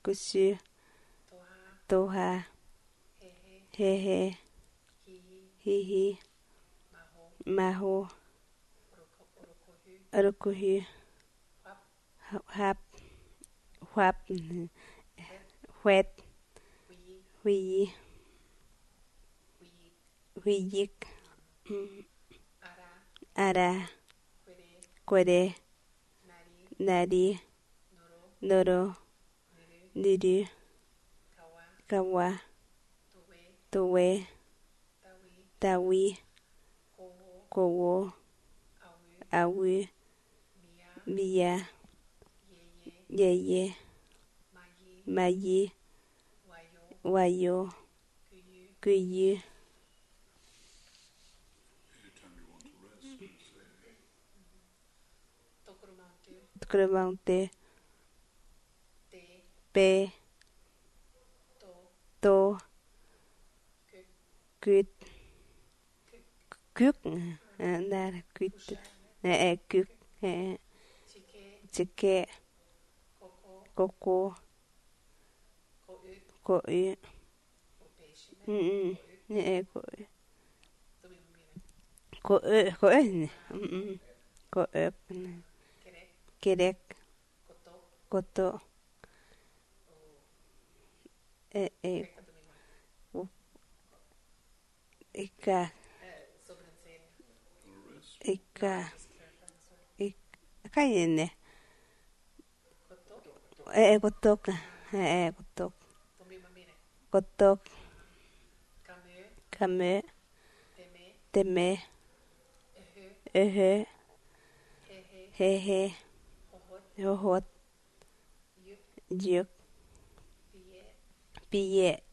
Kusu. Toha. Hehe. Hihi. Maho. Urukuhu. Hap. Huap. Huet. Huyi. Huyik. Ara. Kwere. Nari. Noro. Nuru. Kawa. Towe. Tawi. Kowo. Awu. Mia. Yeye. Mayi. Wayo. Kuyu. Tukurumante. Be. To. Kut. Kuk. Där. Kut. Kuk. Chike. Koko. Ko'u. Ko'u. Ko'u. Kerek. Koto. Ika. Kaine. Kotok. Kotok. Kotok. Kamö. Teme. Öhö. Hehe. Hohot. Juk. Pie.